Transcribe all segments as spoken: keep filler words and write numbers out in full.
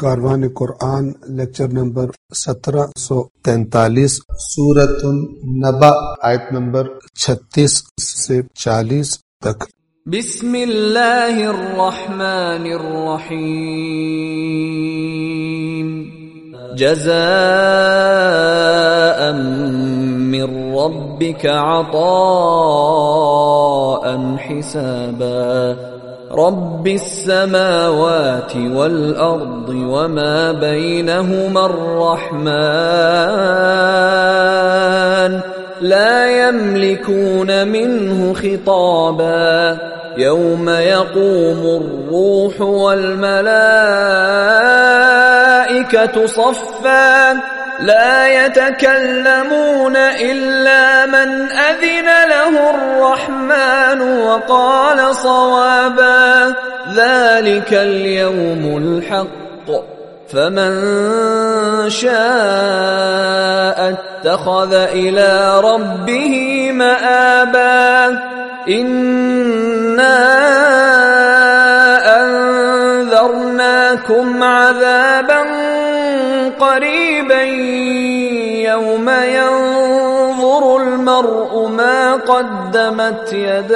کاروان قرآن lecture number سترہ سو تینتالیس، سورۃ النبأ آیت نمبر چھتیس سے چالیس تک۔ بسم اللہ الرحمن الرحیم، جزاء من ربک عطاء حسابا، رب السماوات والأرض وما بينهما الرحمن لا يملكون منه خطابا، يوم يقوم الروح والملائكة صفا لا يتكلمون إلا من أذن له الرحمن وقال صوابا، ذلك اليوم الحق، فمن شاء اتخذ إلى ربه مآبا، إنا أنذرناكم عذابا قريبا يوم ينظر المرء ما قدمت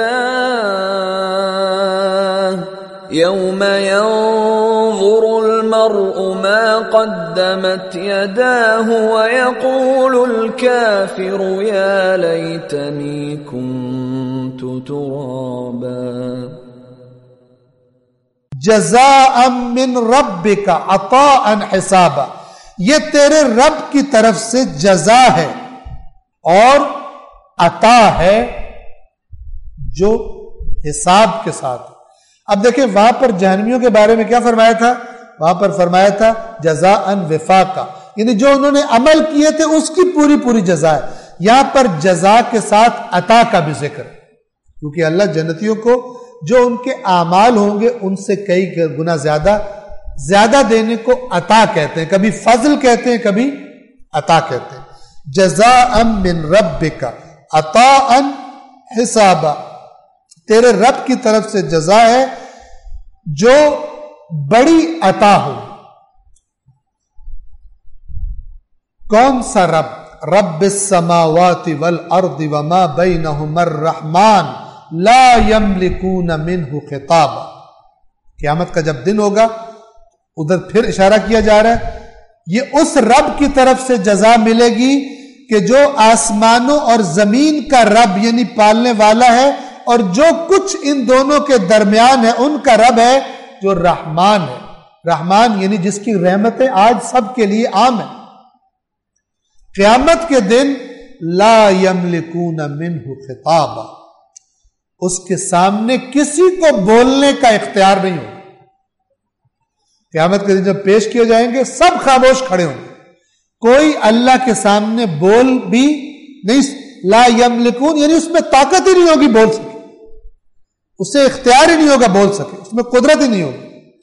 يداه يوم ينظر المرء ما قدمت يداه ويقول الكافر يا ليتني كنت ترابا۔ جزاء من ربک عطاء حسابا، یہ تیرے رب کی طرف سے جزا ہے اور عطا ہے جو حساب کے ساتھ۔ اب دیکھیں وہاں پر جہنمیوں کے بارے میں کیا فرمایا تھا؟ وہاں پر فرمایا تھا جزاء وفاقا، یعنی جو انہوں نے عمل کیے تھے اس کی پوری پوری جزا ہے۔ یہاں پر جزا کے ساتھ عطا کا بھی ذکر ہے، کیونکہ اللہ جنتیوں کو جو ان کے اعمال ہوں گے ان سے کئی گنا زیادہ زیادہ دینے کو عطا کہتے ہیں، کبھی فضل کہتے ہیں کبھی عطا کہتے ہیں۔ جزاء من ربک عطاء حسابا، تیرے رب کی طرف سے جزا ہے جو بڑی عطا ہو۔ کون سا رب؟ رب السماوات والارض وما بینہما الرحمن لا یملکون منہ خطابا۔ قیامت کا جب دن ہوگا، ادھر پھر اشارہ کیا جا رہا ہے یہ اس رب کی طرف سے جزا ملے گی کہ جو آسمانوں اور زمین کا رب یعنی پالنے والا ہے، اور جو کچھ ان دونوں کے درمیان ہے ان کا رب ہے جو رحمان ہے۔ رحمان یعنی جس کی رحمتیں آج سب کے لیے عام ہیں۔ قیامت کے دن لا یملکون منہ خطابا، اس کے سامنے کسی کو بولنے کا اختیار نہیں ہوگا۔ قیامت کے دن جب پیش کیے جائیں گے سب خاموش کھڑے ہوں گے، کوئی اللہ کے سامنے بول بھی نہیں۔ لا یملکون یعنی اس میں طاقت ہی نہیں ہوگی بول سکے، اسے اختیار ہی نہیں ہوگا بول سکے، اس میں قدرت ہی نہیں ہوگی۔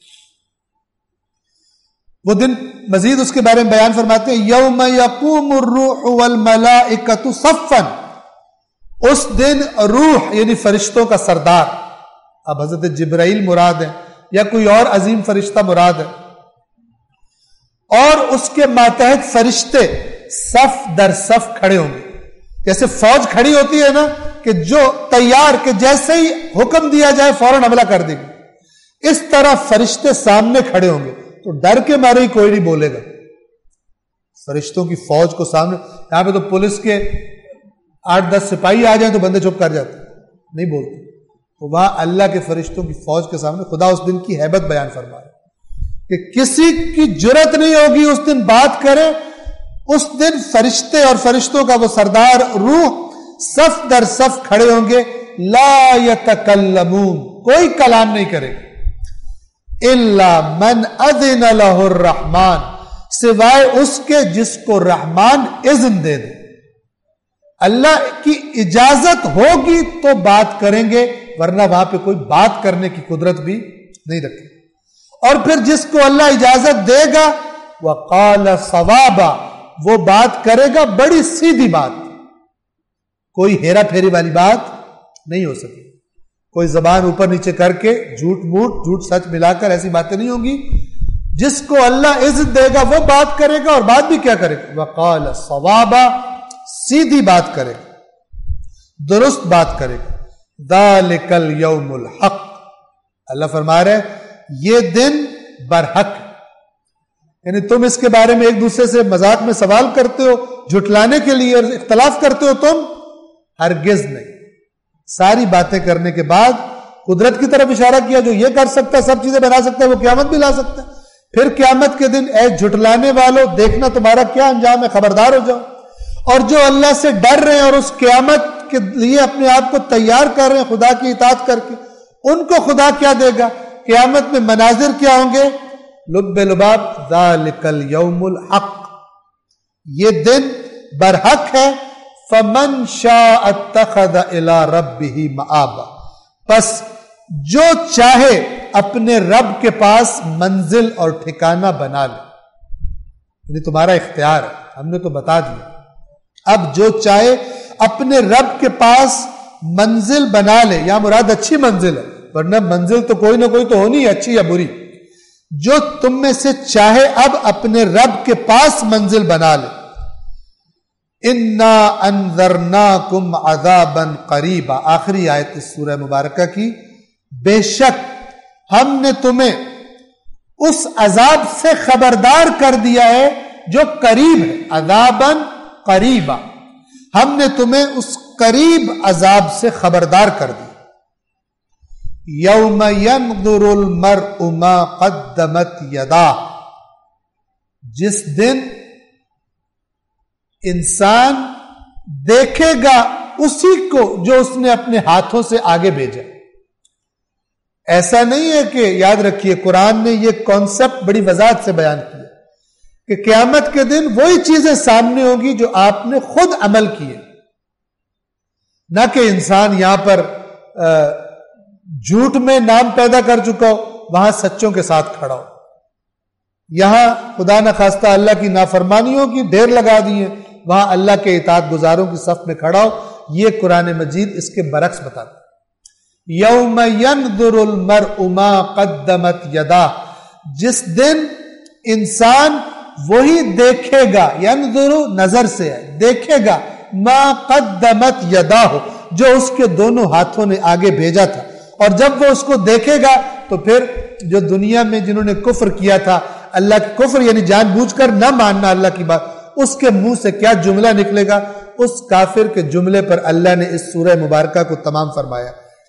وہ دن مزید اس کے بارے میں بیان فرماتے ہیں یوم یقوم الروح والملائکۃ صفا، اس دن روح یعنی فرشتوں کا سردار، اب حضرت جبرائیل مراد ہے یا کوئی اور عظیم فرشتہ مراد ہے، اور اس کے ماتحت فرشتے صف در صف کھڑے ہوں گے، جیسے فوج کھڑی ہوتی ہے نا کہ جو تیار کہ جیسے ہی حکم دیا جائے فوراً حملہ کر دے گی، اس طرح فرشتے سامنے کھڑے ہوں گے تو ڈر کے مارے ہی کوئی نہیں بولے گا۔ فرشتوں کی فوج کو سامنے، یہاں پہ تو پولیس کے آٹھ دس سپاہی آ جائیں تو بندے چپ کر جاتے، نہیں بولتے، تو وہاں اللہ کے فرشتوں کی فوج کے سامنے خدا اس دن کی ہیبت بیان فرما رہا ہے کہ کسی کی جرت نہیں ہوگی اس دن بات کرے۔ اس دن فرشتے اور فرشتوں کا وہ سردار روح صف در صف کھڑے ہوں گے، لا یتکلمون، کوئی کلام نہیں کرے گا، الا من اذن لہ الرحمن، سوائے اس کے جس کو رحمان اذن دے دے۔ اللہ کی اجازت ہوگی تو بات کریں گے، ورنہ وہاں پہ کوئی بات کرنے کی قدرت بھی نہیں رکھے۔ اور پھر جس کو اللہ اجازت دے گا وقال صوابا، وہ بات کرے گا بڑی سیدھی بات، کوئی ہیرا پھیری والی بات نہیں ہو سکتی، کوئی زبان اوپر نیچے کر کے جھوٹ موٹ جھوٹ سچ ملا کر ایسی باتیں نہیں ہوں گی، جس کو اللہ عزت دے گا وہ بات کرے گا، اور بات بھی کیا کرے گا؟ وقال صوابا، سیدھی بات کرے گا، درست بات کرے گا۔ ذالک الیوم الحق، اللہ فرما رہے یہ دن برحق، یعنی تم اس کے بارے میں ایک دوسرے سے مذاق میں سوال کرتے ہو جھٹلانے کے لیے اور اختلاف کرتے ہو، تم ہرگز نہیں۔ ساری باتیں کرنے کے بعد قدرت کی طرف اشارہ کیا، جو یہ کر سکتا ہے، سب چیزیں بنا سکتا ہے، وہ قیامت بھی لا سکتا ہے۔ پھر قیامت کے دن اے جھٹلانے والوں، دیکھنا تمہارا کیا انجام ہے، خبردار ہو جاؤ۔ اور جو اللہ سے ڈر رہے ہیں اور اس قیامت کے لیے اپنے آپ کو تیار کر رہے ہیں خدا کی اطاعت کر کے، ان کو خدا کیا دے گا؟ قیامت میں مناظر کیا ہوں گے؟ لب لباب، ذالک الیوم الحق، یہ دن برحق ہے۔ فمن شاء اتخذ الی ربہ مآبا، پس جو چاہے اپنے رب کے پاس منزل اور ٹھکانہ بنا لے، یعنی تمہارا اختیار ہے، ہم نے تو بتا دیا۔ اب جو چاہے اپنے رب کے پاس منزل بنا لے، یا مراد اچھی منزل ہے، ورنہ منزل تو کوئی نہ کوئی تو ہونی ہے، اچھی یا بری۔ جو تم میں سے چاہے اب اپنے رب کے پاس منزل بنا لے۔ انا انذرناکم عذابا قریبا، آخری آیت اس سورہ مبارکہ کی، بے شک ہم نے تمہیں اس عذاب سے خبردار کر دیا ہے جو قریب ہے، عذابا قریبا، ہم نے تمہیں اس قریب عذاب سے خبردار کر دیا۔ یوم ینظر المرء ما قدمت یداہ، جس دن انسان دیکھے گا اسی کو جو اس نے اپنے ہاتھوں سے آگے بھیجا۔ ایسا نہیں ہے کہ، یاد رکھیے قرآن نے یہ کانسیپٹ بڑی وضاحت سے بیان کیا کہ قیامت کے دن وہی چیزیں سامنے ہوں گی جو آپ نے خود عمل کیے، نہ کہ انسان یہاں پر جھوٹ میں نام پیدا کر چکا ہو، وہاں سچوں کے ساتھ کھڑا ہو۔ یہاں خدا نہ خواستہ اللہ کی نافرمانیوں کی ڈھیر لگا دیے، وہاں اللہ کے اطاعت گزاروں کی صف میں کھڑا ہو۔ یہ قرآن مجید اس کے برعکس بتاتا ہے۔ یوم ینظر المرء ما قدمت یداہ، جس دن انسان وہی دیکھے گا، ینظر نظر سے ہے، دیکھے گا، ما قدمت یداہ، جو اس کے دونوں ہاتھوں نے آگے بھیجا تھا۔ اور جب وہ اس کو دیکھے گا تو پھر جو دنیا میں جنہوں نے کفر کیا تھا، اللہ کی کفر یعنی جان بوجھ کر نہ ماننا اللہ کی بات، اس کے منہ سے کیا جملہ نکلے گا؟ اس کافر کے جملے پر اللہ نے اس سورہ مبارکہ کو تمام فرمایا،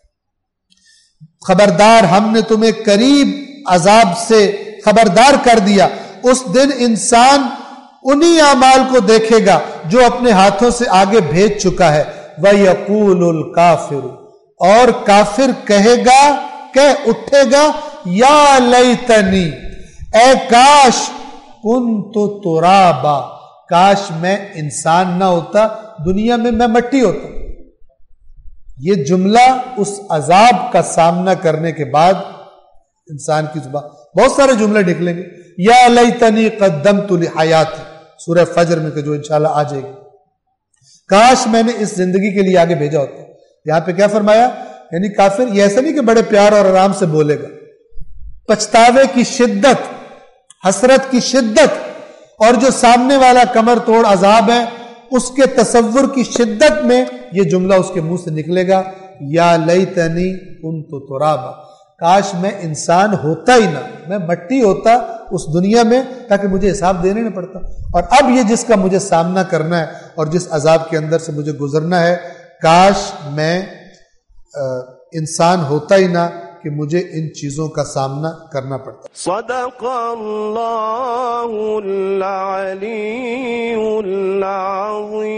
خبردار ہم نے تمہیں قریب عذاب سے خبردار کر دیا۔ اس دن انسان انہی اعمال کو دیکھے گا جو اپنے ہاتھوں سے آگے بھیج چکا ہے۔ وَيَقُولُ الْكَافِرُ، اور کافر کہے گا، کہہ اٹھے گا، یا لیتنی، اے کاش، کنت ترابا، کاش میں انسان نہ ہوتا، دنیا میں میں مٹی ہوتا۔ یہ جملہ اس عذاب کا سامنا کرنے کے بعد انسان کی زبان بہت سارے جملے نکلیں گے۔ یا لیتنی قدمت لحیاتی، سورہ فجر میں کہ جو انشاءاللہ آ جائے گی، کاش میں نے اس زندگی کے لیے آگے بھیجا ہوتا۔ یہاں پہ کیا فرمایا؟ یعنی کافر یہ ایسا نہیں کہ بڑے پیار اور آرام سے بولے گا، پچھتاوے کی شدت، حسرت کی شدت، اور جو سامنے والا کمر توڑ عذاب ہے اس کے تصور کی شدت میں یہ جملہ اس کے منہ سے نکلے گا، یا لیتنی کنت ترابا، کاش میں انسان ہوتا ہی نہ، میں مٹی ہوتا اس دنیا میں، تاکہ مجھے حساب دینے نہ پڑتا۔ اور اب یہ جس کا مجھے سامنا کرنا ہے اور جس عذاب کے اندر سے مجھے گزرنا ہے، کاش میں انسان ہوتا ہی نہ کہ مجھے ان چیزوں کا سامنا کرنا پڑتا۔ صدق اللہ العلی العظیم۔